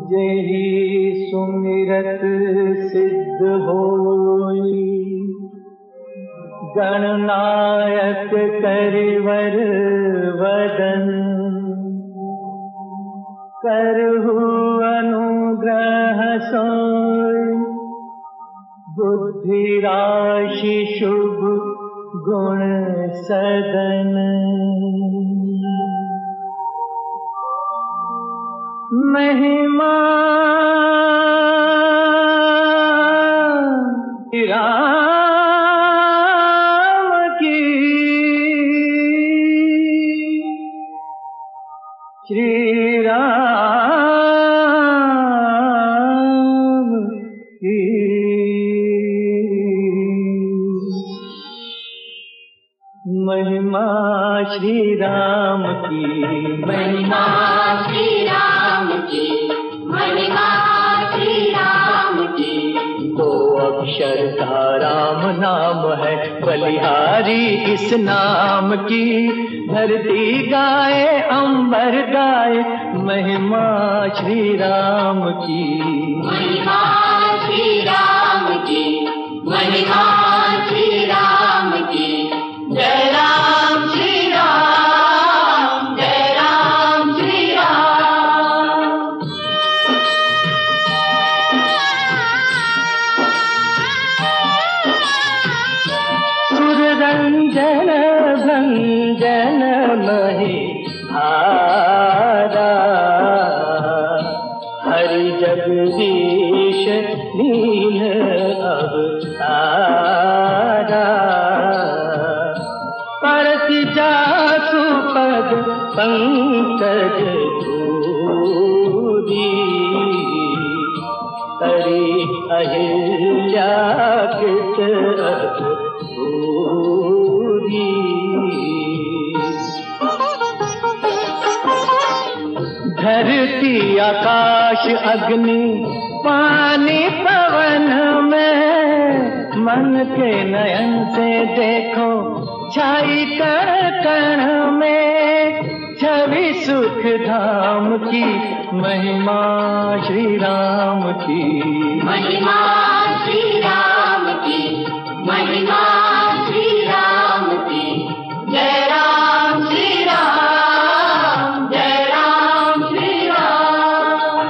जेहि सुमिरत सिद्ध होई, गणनायक करिवर वदन। करहु अनुग्रह सोई, बुद्धि राशि शुभ गुण सदन। महिमा राम की, श्री राम की। महिमा श्री राम की, महिमा श्री राम की, महिमा श्री राम की। दो अक्षर का राम नाम है, बलिहारी इस नाम की। धरती गाए अंबर गाए, महिमा श्री राम की। महिमा श्री राम की, महिमा श्री राम की। जय राम श्री राम, जय राम श्री राम। सुररंजन भंजन महिहारा, हरि जगदीश नील अवतारा। परति जासु पद पंकज धूरी, करी अहिल्या कृत धूरी। धरती आकाश अग्नि पानी पवन में, मन के नयन से देखो छाई कण कण में। छवि सुख धाम की, महिमा श्री राम की। महिमा श्री राम की, महिमा श्री राम की। जय राम श्री राम, जय राम श्री राम।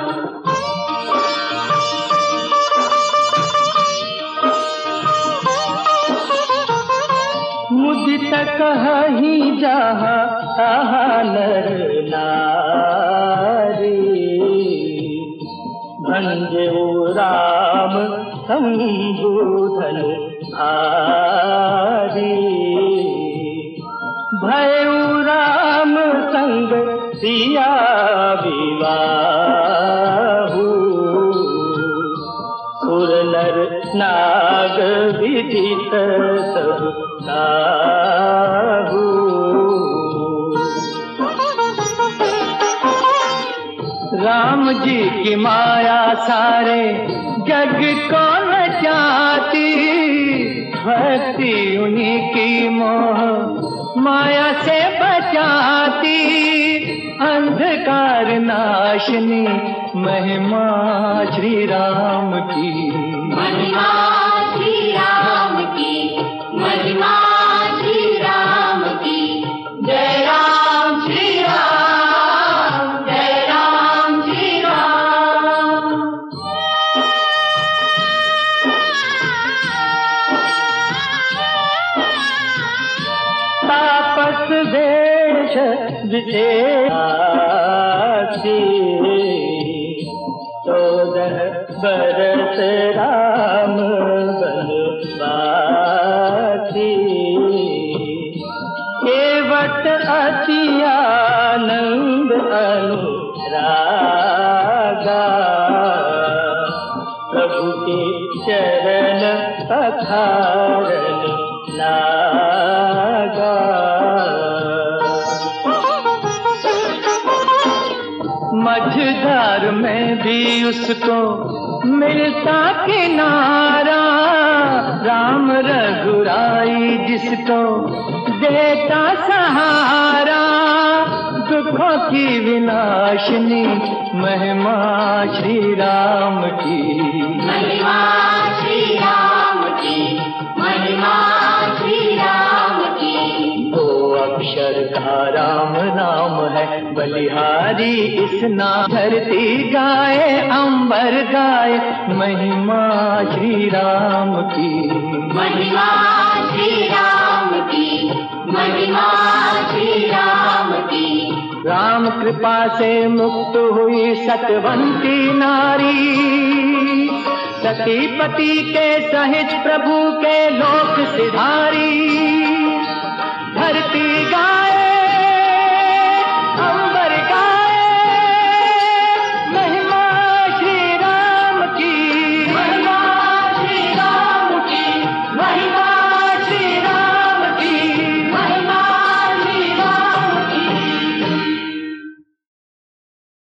मुदित कहि जहाँ तहाँ नर नारी, भंजो राम संबोधन भारी। भयउ राम संग सिया विवाहु, सुर नर नाग विदित सब साहु। राम जी की माया सारे जग को नचाती, भक्ति उन्हीं की मोह माया से बचाती। अंधकार नाशनी, महिमा श्री राम की। महिमा श्री राम की, महिमा श्री राम की। जय राम श्री राम, जय राम श्री राम। तापस वेश विषयासी, 14 बरस राम बनवासी। केवट अति आनंद अनुरागा, प्रभु के चरण पखारन लागा। मझधार में भी उसको मिलता किनारा, राम रघुराई जिसको देता सहारा। दुख दुखों की विनाशिनी महिमा श्री राम की। महिमा श्री राम की, महिमा श्री राम की। दो अक्षर का राम नाम है बलिहारी, इस नाम धरती गाए अंबर गाए महिमा श्री राम की। महिमा श्री राम की, महिमा श्री राम की। राम कृपा से मुक्त हुई सतवंती नारी, सती पति के सहित प्रभु के लोक सिधारी।